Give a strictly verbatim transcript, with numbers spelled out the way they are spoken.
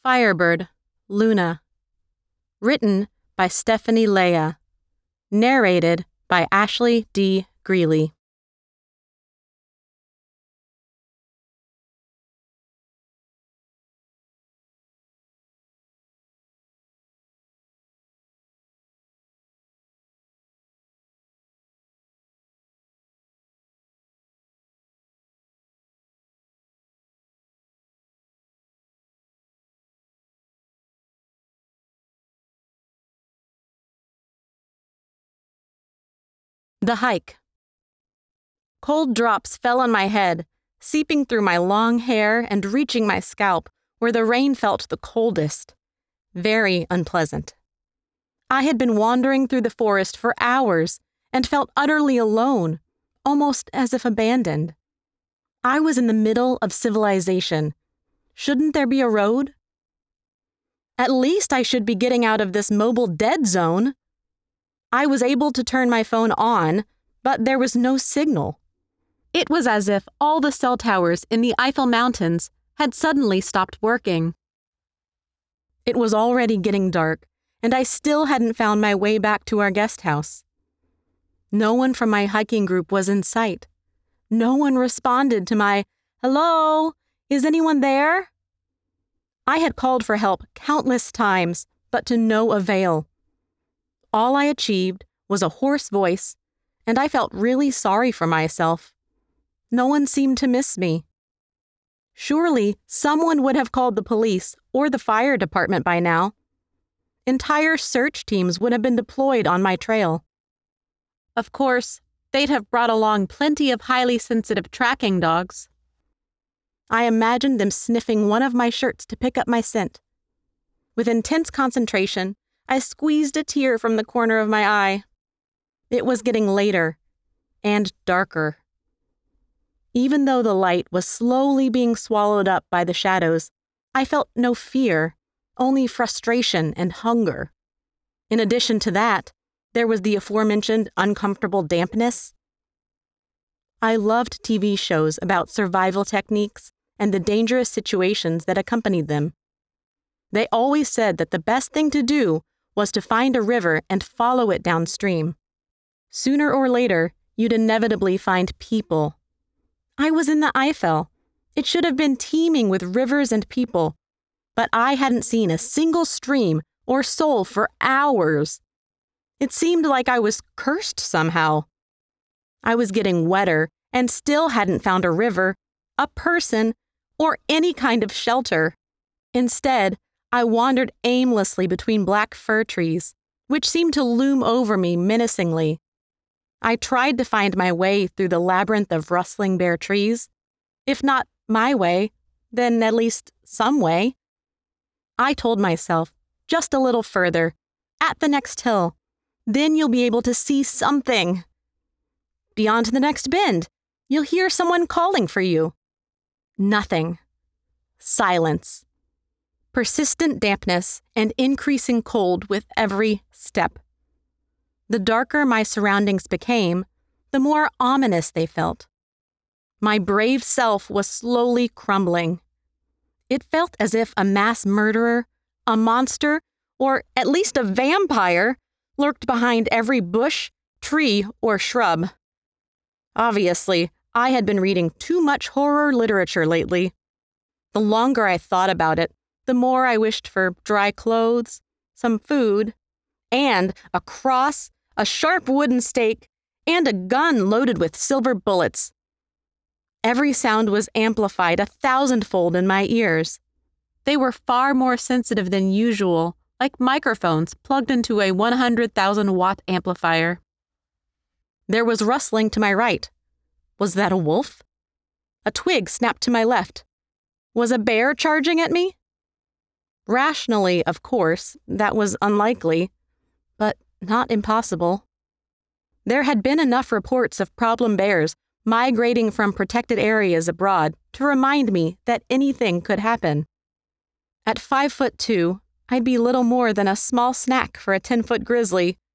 Firebird, Luna. Written by Stephanie Leah. Narrated by Ashley D. Greeley. The hike. Cold drops fell on my head, seeping through my long hair and reaching my scalp where the rain felt the coldest. Very unpleasant. I had been wandering through the forest for hours and felt utterly alone, almost as if abandoned. I was in the middle of civilization. Shouldn't there be a road? At least I should be getting out of this mobile dead zone. I was able to turn my phone on, but there was no signal. It was as if all the cell towers in the Eifel Mountains had suddenly stopped working. It was already getting dark, and I still hadn't found my way back to our guest house. No one from my hiking group was in sight. No one responded to my, "Hello, is anyone there?" I had called for help countless times, but to no avail. All I achieved was a hoarse voice, and I felt really sorry for myself. No one seemed to miss me. Surely someone would have called the police or the fire department by now. Entire search teams would have been deployed on my trail. Of course, they'd have brought along plenty of highly sensitive tracking dogs. I imagined them sniffing one of my shirts to pick up my scent. With intense concentration, I squeezed a tear from the corner of my eye. It was getting later and darker. Even though the light was slowly being swallowed up by the shadows, I felt no fear, only frustration and hunger. In addition to that, there was the aforementioned uncomfortable dampness. I loved T V shows about survival techniques and the dangerous situations that accompanied them. They always said that the best thing to do was to find a river and follow it downstream. Sooner or later, you'd inevitably find people. I was in the Eifel. It should have been teeming with rivers and people, but I hadn't seen a single stream or soul for hours. It seemed like I was cursed somehow. I was getting wetter and still hadn't found a river, a person, or any kind of shelter. Instead, I wandered aimlessly between black fir trees, which seemed to loom over me menacingly. I tried to find my way through the labyrinth of rustling bare trees. If not my way, then at least some way. I told myself, just a little further, at the next hill, then you'll be able to see something. Beyond the next bend, you'll hear someone calling for you. Nothing. Silence. Persistent dampness and increasing cold with every step. The darker my surroundings became, the more ominous they felt. My brave self was slowly crumbling. It felt as if a mass murderer, a monster, or at least a vampire lurked behind every bush, tree, or shrub. Obviously, I had been reading too much horror literature lately. The longer I thought about it, the more I wished for dry clothes, some food, and a cross, a sharp wooden stake, and a gun loaded with silver bullets. Every sound was amplified a thousandfold in my ears. They were far more sensitive than usual, like microphones plugged into a one hundred thousand watt amplifier. There was rustling to my right. Was that a wolf? A twig snapped to my left. Was a bear charging at me? Rationally, of course, that was unlikely, but not impossible. There had been enough reports of problem bears migrating from protected areas abroad to remind me that anything could happen. At five foot two, I'd be little more than a small snack for a ten-foot grizzly.